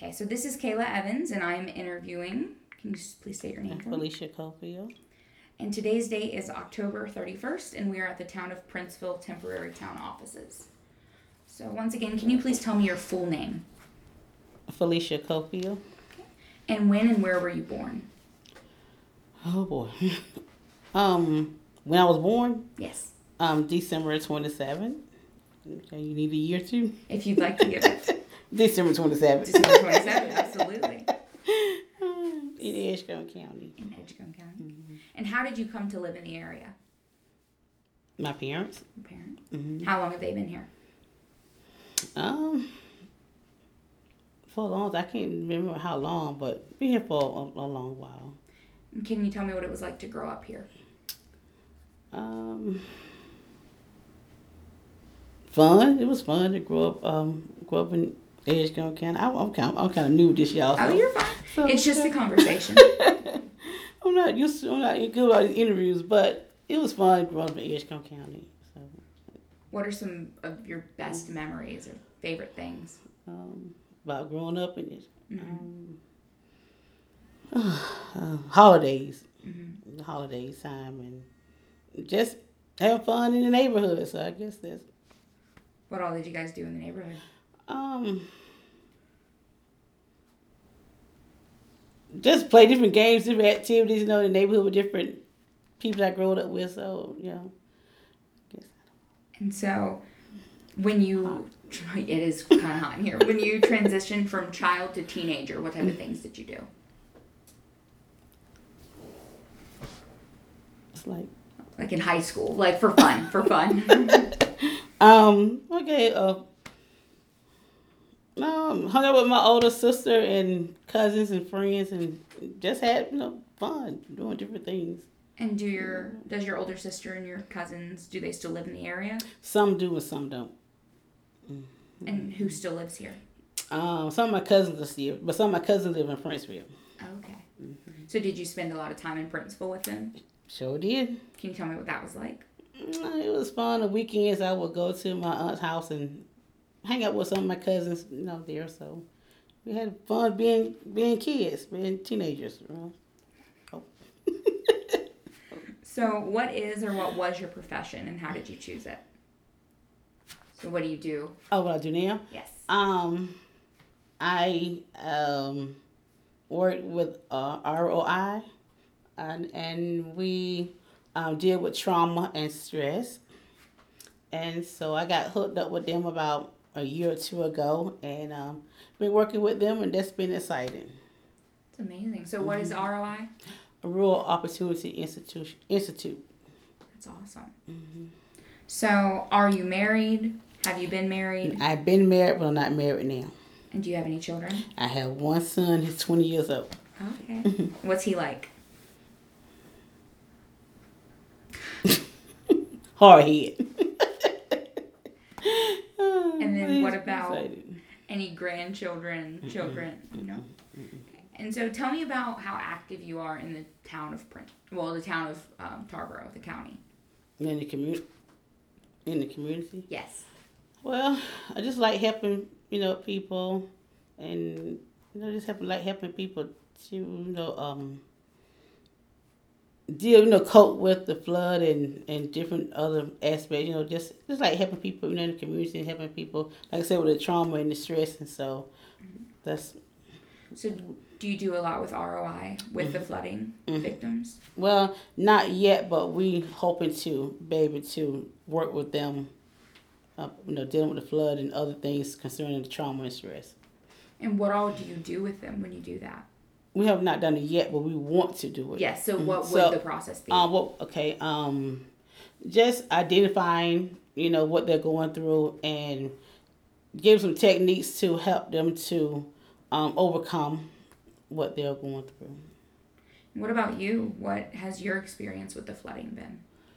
Okay, so this is Kayla Evans, and I am interviewing. Can you just please state your name for me? Felicia Cofield. And today's date is October 31st, and we are at the Town of Princeville temporary town offices. So once again, can you please tell me your full name? Felicia Cofield. Okay. And when and where were you born? Oh boy. When I was born, Yes. December 27th. Okay, you need a year too? If you'd like to give it. December 27th. December 27th, absolutely. In Edgecombe County. In Edgecombe County. Mm-hmm. And how did you come to live in the area? My parents. Your parents? Mm-hmm. How long have they been here? For a long, I can't remember how long, but been here for a long while. Can you tell me what it was like to grow up here? Fun. It was fun to grow up in Edgecombe County. I'm kind of new to this, y'all. Oh, you're fine. So, it's just a conversation. I'm not good about these interviews, but it was fun growing up in Edgecombe County. So. What are some of your best memories or favorite things? About growing up in it. Holidays. Mm-hmm. The holidays time and just having fun in the neighborhood. So I guess that's. What all did you guys do in the neighborhood? Just play different games, different activities, in the neighborhood with different people I grew up with. So, And so, when you, it is kind of hot in here. When you transitioned from child to teenager, what type of things did you do? It's like in high school, like for fun. Okay. Hung out with my older sister and cousins and friends, and just had fun doing different things. And does your older sister and your cousins, do they still live in the area? Some do and some don't. Mm-hmm. And who still lives here? Some of my cousins are still, but some of my cousins live in Princeville. Okay. Mm-hmm. So did you spend a lot of time in Princeville with them? Sure did. Can you tell me what that was like? It was fun. The weekends I would go to my aunt's house and hang out with some of my cousins, there. So we had fun being kids, being teenagers. Oh. So what is or what was your profession and how did you choose it? So what do you do? Oh, what I do now? Yes. I work with ROI, and we deal with trauma and stress. And so I got hooked up with them about a year or two ago, and been working with them, and that's been exciting. It's amazing. So what is ROI? A Rural Opportunity Institute. That's awesome. Mm-hmm. So are you married? Have you been married? I've been married, but I'm not married now. And do you have any children? I have one son. He's 20 years old. Okay. What's he like? Hard head. And then what about any grandchildren, children, And so tell me about how active you are in the town of Tarboro, the county. In the community? In the community? Yes. Well, I just like helping, people, and, just helping people to, cope with the flood and different other aspects, just like helping people, in the community and helping people, like I said, with the trauma and the stress, and so that's. So do you do a lot with ROI, with the flooding victims? Well, not yet, but we hoping to be able to work with them, dealing with the flood and other things concerning the trauma and stress. And what all do you do with them when you do that? We have not done it yet, but we want to do it. Yes. So what would the process be? Just identifying, what they're going through and give some techniques to help them to overcome what they're going through. What about you? What has your experience with the flooding been?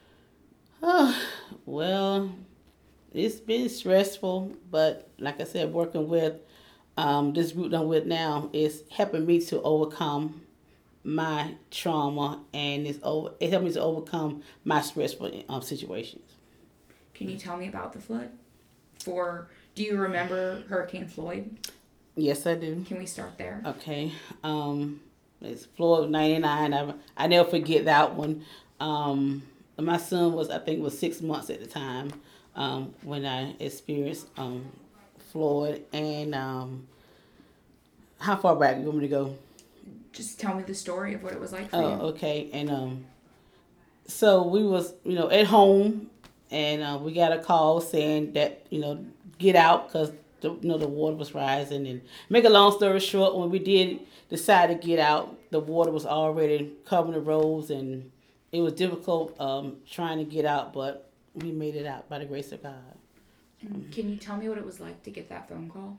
Well, it's been stressful, but like I said, working with this group I'm with now is helping me to overcome my trauma, and it's helping me to overcome my stressful situations. Can you tell me about the flood? Do you remember Hurricane Floyd? Yes, I do. Can we start there? Okay. It's floor 99. I never forget that one. My son I think, was 6 months at the time when I experienced Floyd. And how far back do you want me to go? Just tell me the story of what it was like for you. Okay. And so we was, at home, and we got a call saying that, get out because the water was rising. And make a long story short, when we did decide to get out, the water was already covering the roads, and it was difficult trying to get out, but we made it out by the grace of God. And can you tell me what it was like to get that phone call?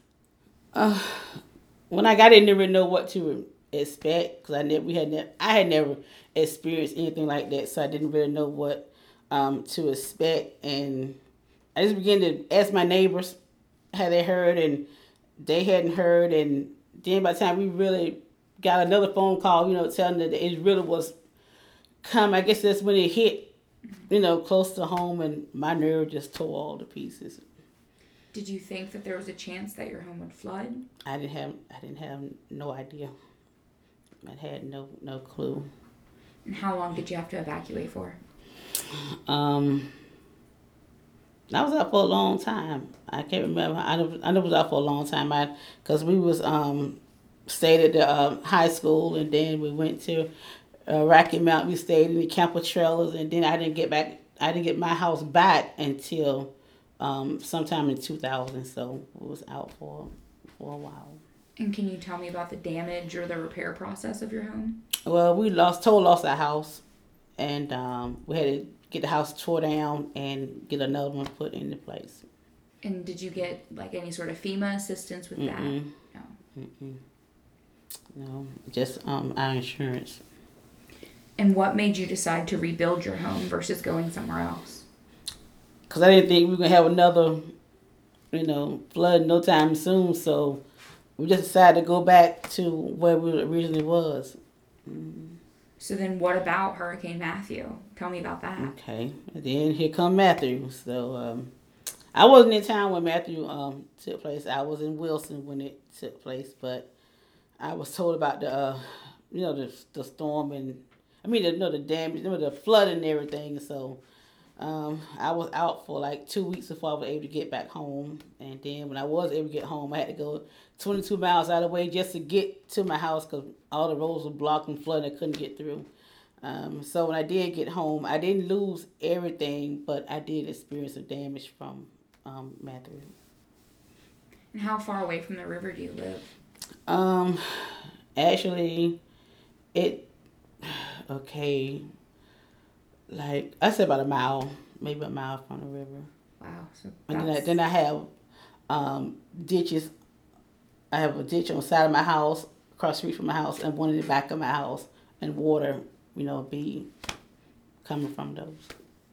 When I got in, I didn't really know what to expect because I had never experienced anything like that, so I didn't really know what to expect. And I just began to ask my neighbors had they heard, and they hadn't heard. And then by the time we really got another phone call, telling that it really was come, I guess that's when it hit, close to home, and my nerve just tore all to pieces. Did you think that there was a chance that your home would flood? I didn't have no idea. I had no clue. And how long did you have to evacuate for? I was out for a long time. I can't remember. I know it was out for a long time. Because we was stayed at the high school, and then we went to Rocky Mount. We stayed in the camper trailers, and then I didn't get my house back until sometime in 2000. So we was out for a while. And can you tell me about the damage or the repair process of your home? Well, we lost our house, and we had to get the house tore down and get another one put into place. And did you get any sort of FEMA assistance with that? No. No, just our insurance. And what made you decide to rebuild your home versus going somewhere else? Because I didn't think we were going to have another, flood no time soon. So we just decided to go back to where we originally was. So then what about Hurricane Matthew? Tell me about that. Okay. And then here come Matthew. So I wasn't in town when Matthew took place. I was in Wilson when it took place. But I was told about the storm and, the damage, the flood and everything. So I was out for 2 weeks before I was able to get back home. And then when I was able to get home, I had to go 22 miles out of the way just to get to my house because all the roads were blocked and flooded. I couldn't get through. So when I did get home, I didn't lose everything, but I did experience some damage from Matthew. And how far away from the river do you live? Actually, I said about a mile, maybe a mile from the river. Wow. So and then I have ditches. I have a ditch on the side of my house, across the street from my house, and one in the back of my house, and water, be coming from those.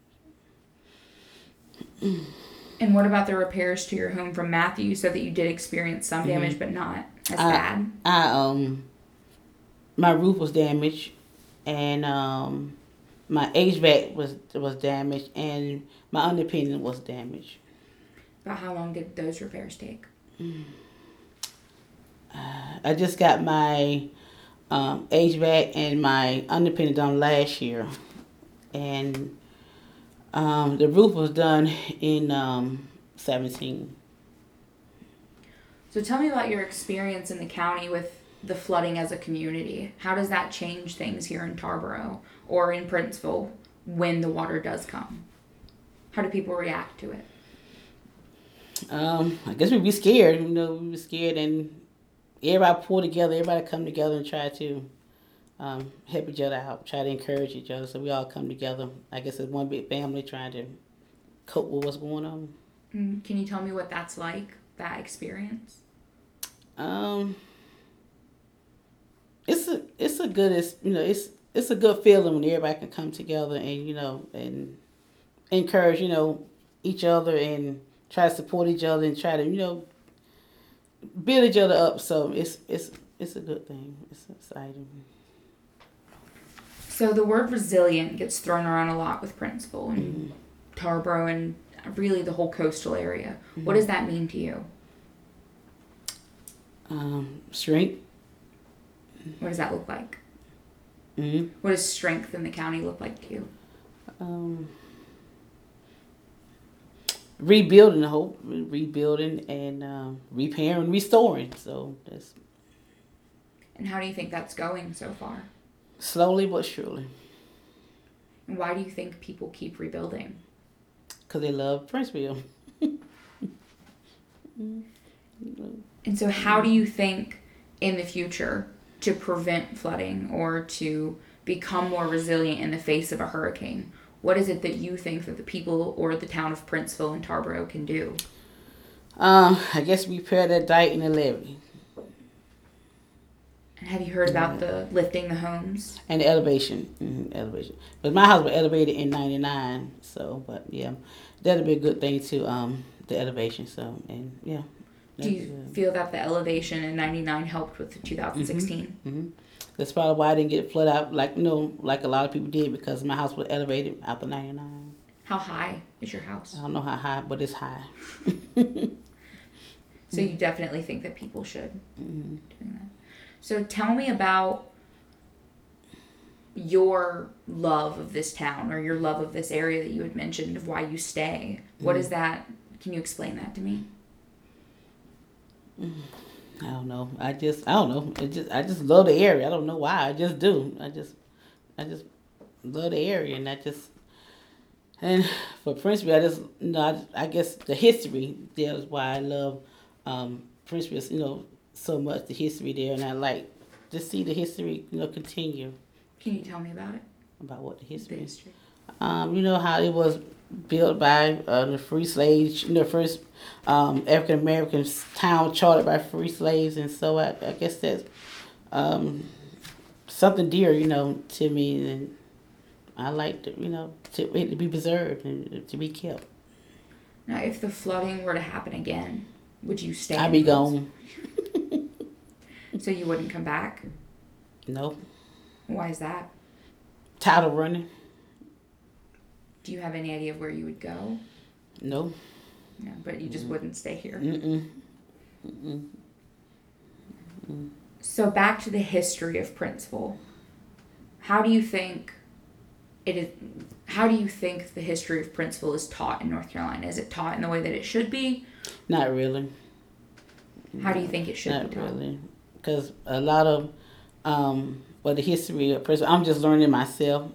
And what about the repairs to your home from Matthew? You said that you did experience some damage, but not as bad. My roof was damaged, and my HVAC was damaged, and my underpinning was damaged. About how long did those repairs take? I just got my HVAC and my underpinning done last year, and the roof was done in 2017. So tell me about your experience in the county with the flooding as a community. How does that change things here in Tarboro or in Princeville when the water does come? How do people react to it? I guess we'd be scared. We'd be scared, and everybody pull together. Everybody come together and try to help each other out, try to encourage each other. So we all come together. I guess it's one big family trying to cope with what's going on. Can you tell me what that's like, that experience? It's a good it's a good feeling when everybody can come together and and encourage each other and try to support each other and try to build each other up. So it's a good thing. It's exciting. So the word resilient gets thrown around a lot with Princeville and Tarboro and really the whole coastal area. What does that mean to you? Strength. What does that look like? Mm-hmm. What does strength in the county look like to you? Rebuilding, rebuilding and repairing, restoring. So that's. And how do you think that's going so far? Slowly but surely. And why do you think people keep rebuilding? Because they love Princeville. And so how do you think in the future to prevent flooding or to become more resilient in the face of a hurricane? What is it that you think that the people or the town of Princeville and Tarboro can do? I guess repair that dike and the levee. And have you heard about the lifting the homes? And the elevation. Elevation. But my house was elevated in 99, so, but yeah, that'll be a good thing too, the elevation, so, and yeah. Do you feel that the elevation in 99 helped with the 2016? That's probably why I didn't get flooded out like a lot of people did, because my house was elevated after 99. How high is your house? I don't know how high, but it's high. So you definitely think that people should doing that. So tell me about your love of this town or your love of this area that you had mentioned, of why you stay. What is that? Can you explain that to me? I don't know. I don't know. I just love the area. I don't know why. I just do. I just love the area, and for Princeville, I guess the history there is why I love Princeville. So much the history there, and I like to see the history continue. Can you tell me about it? About what the history? The history. How it was built by the free slaves, first African American town chartered by free slaves, and so I guess that's something dear, to me, and I like to, it to be preserved and to be kept. Now, if the flooding were to happen again, would you stay? I'd be gone. So you wouldn't come back? No. Why is that? Tired of running. Do you have any idea of where you would go? No. No, but you just wouldn't stay here. So back to the history of Princeville. How do you think the history of Princeville is taught in North Carolina? Is it taught in the way that it should be? Not really. How do you think it should Not be taught? Not really. Because a lot of the history of Princeville, I'm just learning myself.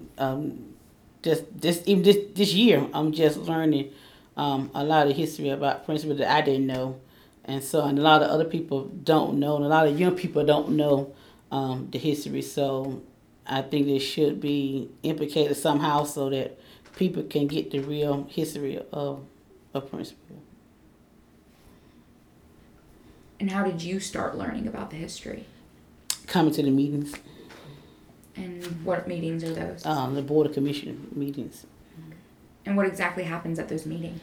Even this year, I'm just learning a lot of history about Princeville that I didn't know, and a lot of other people don't know, and a lot of young people don't know the history. So I think it should be implicated somehow so that people can get the real history of Princeville. And how did you start learning about the history? Coming to the meetings. And what meetings are those? The Board of Commission meetings. And what exactly happens at those meetings?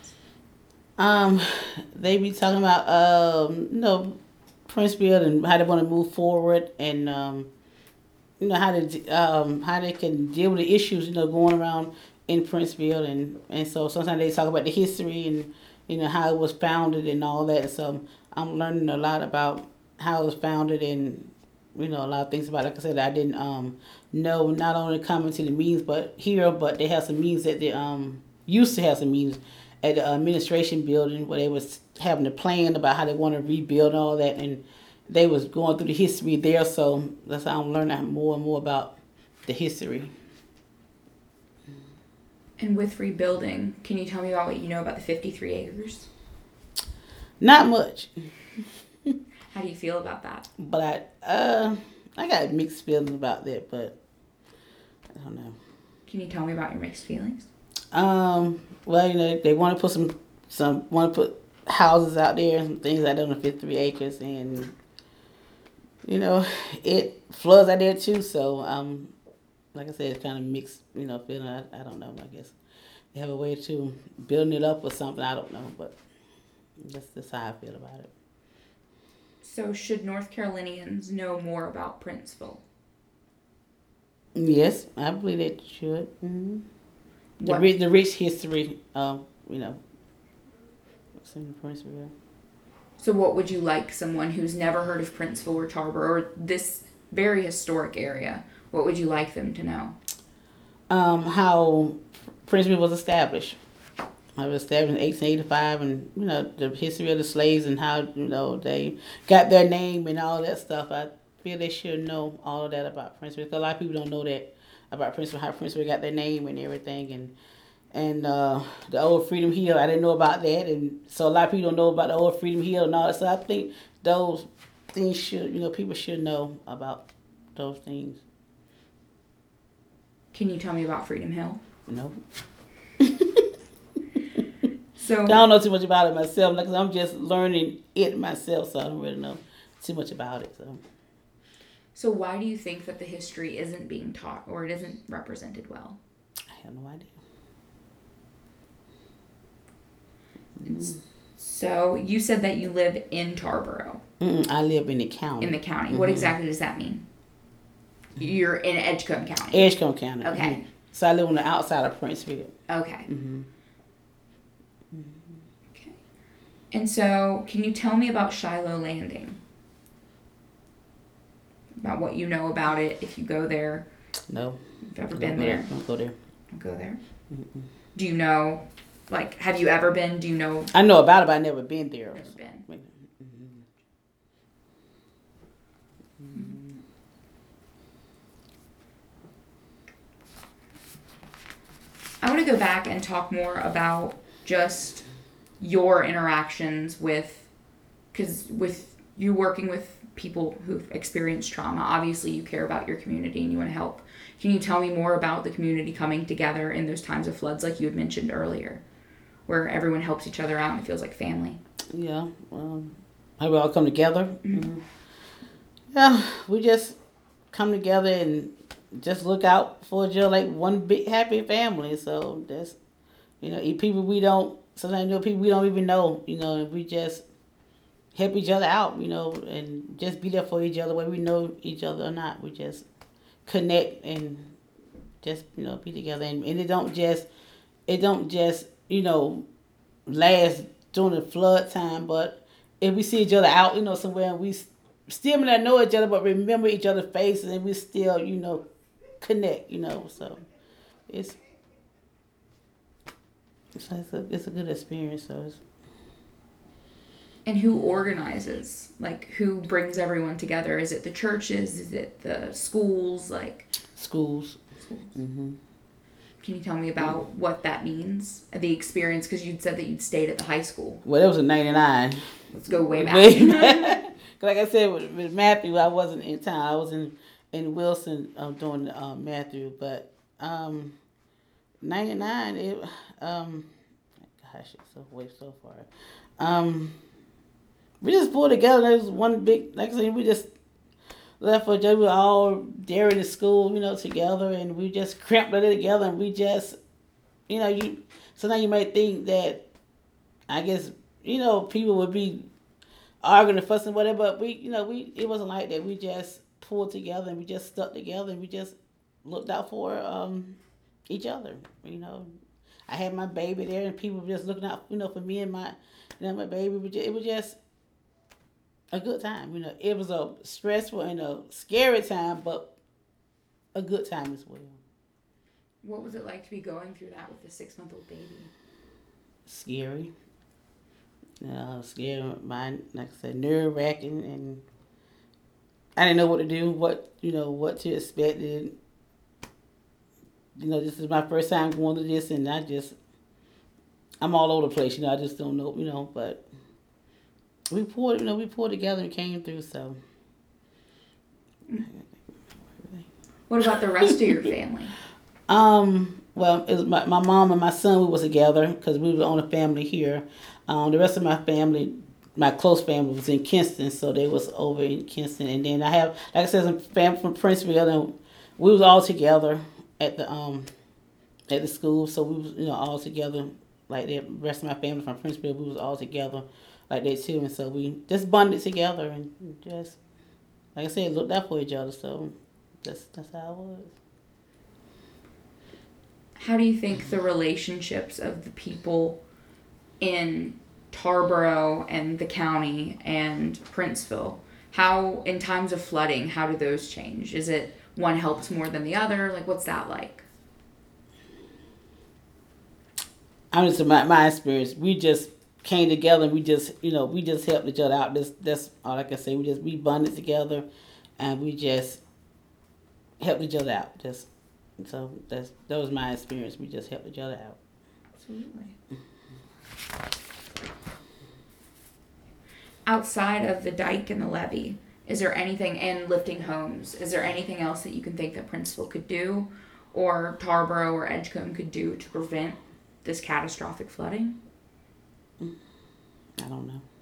They be talking about Princeville and how they want to move forward, and how they can deal with the issues going around in Princeville, and so sometimes they talk about the history and how it was founded and all that. So I'm learning a lot about how it was founded and a lot of things about it. Like I said, I didn't know, not only coming to the meetings but they have some meetings that they used to have some meetings at the administration building where they was having a plan about how they want to rebuild and all that, and they was going through the history there. So that's how I'm learning more and more about the history. And with rebuilding, can you tell me about what you know about the 53 acres? Not much. How do you feel about that? But I got mixed feelings about that, but I don't know. Can you tell me about your mixed feelings? Well, they want to put some want to put houses out there and some things out there on the 53 acres, and it floods out there too. So like I said, it's kind of mixed, feeling. I don't know. I guess they have a way to building it up or something. I don't know, but that's how I feel about it. So should North Carolinians know more about Princeville? Yes, I believe they should. Mm-hmm. The rich history of, what's in Princeville. So what would you like someone who's never heard of Princeville or Tarboro or this very historic area, what would you like them to know? How Princeville was established. I was established in 1885, and the history of the slaves and how they got their name and all that stuff. I feel they should know all of that about Princeville. Because a lot of people don't know that about Princeville, how Princeville got their name and everything, and the old Freedom Hill. I didn't know about that, and so a lot of people don't know about the old Freedom Hill and all that. So I think those things should people should know about those things. Can you tell me about Freedom Hill? No. So I don't know too much about it myself because I'm just learning it myself, so I don't really know too much about it. So why do you think that the history isn't being taught or it isn't represented well? I have no idea. So you said that you live in Tarboro. I live in the county. In the county. Mm-hmm. What exactly does that mean? You're in Edgecombe County. Edgecombe County. Okay. Mm-hmm. So I live on the outside of Princeville. Okay. Mm-hmm. Okay. And so, can you tell me about Shiloh Landing? About what you know about it, if you go there. No. If you've ever been there. Don't go there. Don't go there? Mm-mm. Do you know, have you ever been? Do you know? I know about it, but I've never been there. Never been. I want to go back and talk more about just your interactions with you working with people who've experienced trauma. Obviously, you care about your community and you want to help. Can you tell me more about the community coming together in those times of floods like you had mentioned earlier, where everyone helps each other out and it feels like family? Yeah. How we all come together? Mm-hmm. Yeah, we just come together and just look out for each other like one big happy family. So that's, people we don't, sometimes people we don't even know, we just help each other out, and just be there for each other, whether we know each other or not. We just connect and just, be together. And it don't just, last during the flood time, but if we see each other out, somewhere and we still may not know each other, but remember each other's faces and we still, connect, so it's a good experience. So and who organizes? Who brings everyone together? Is it the churches? Is it the schools? Schools. Mm-hmm. Can you tell me about what that means? The experience, because you'd said that you'd stayed at the high school. Well, it was in '99. Let's go way back. Like I said, with Matthew, I wasn't in town. I was in Wilson doing Matthew, but '99. Gosh, it's so far. We just pulled together. There was one big, like I said, we just left for each other. We were all there in the school, together, and we just cramped it together, and we just, sometimes you might think that, I guess, people would be arguing and fussing, whatever, but it wasn't like that. We just pulled together, and we just stuck together, and we just looked out for each other, I had my baby there, and people were just looking out, for me and my baby. It was just a good time. It was a stressful and a scary time, but a good time as well. What was it like to be going through that with a 6-month-old baby? Scary. Scary. Mine, like I said, nerve-wracking, and I didn't know what to do, what to expect. And, this is my first time going to this, and I'm all over the place. I just don't know, but we pulled together and came through. So, what about the rest of your family? Well, it was my mom and my son. We was together because we were the only family here. The rest of my family, my close family, was in Kinston, so they was over in Kinston. And then I have, like I said, some family from Princeville, and we was all together at the school. So we was all together like that. The rest of my family from Princeville, we was all together like that too. And so we just bonded together and just, like I said, looked out for each other. So that's how it was. How do you think the relationships of the people in Tarboro and the county and Princeville, how, in times of flooding, how do those change? Is it one helps more than the other? Like, what's that like? Honestly, my experience, we just came together and we just helped each other out. That's all I can say. We bonded together, and we just helped each other out. That was my experience. We just helped each other out. Absolutely. Outside of the dike and the levee, is there anything, and lifting homes, is there anything else that you can think that Princeville could do, or Tarboro or Edgecombe could do to prevent this catastrophic flooding? I don't know.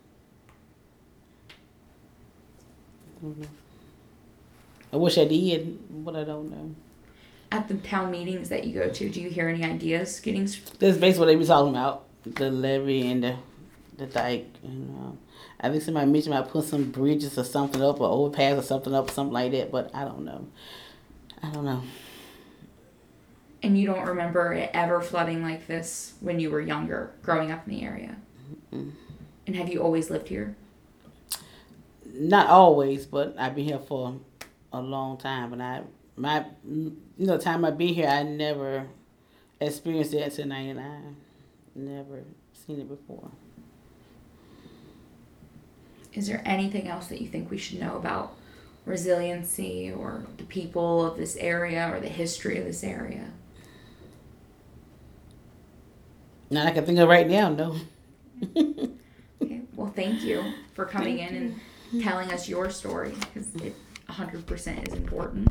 I wish I did, but I don't know. At the town meetings that you go to, do you hear any ideas getting? That's basically what they be talking about, the levee and the dike. And I think somebody mentioned about putting some bridges or something up, or overpass or something up, something like that. But I don't know. And you don't remember it ever flooding like this when you were younger, growing up in the area? Mm-mm. And have you always lived here? Not always, but I've been here for a long time. And the time I've been here, I never experienced that until '99. Never seen it before. Is there anything else that you think we should know about resiliency or the people of this area or the history of this area? Not I can think of right now, no. Okay. Well, thank you for coming in and telling us your story, because it 100% is important.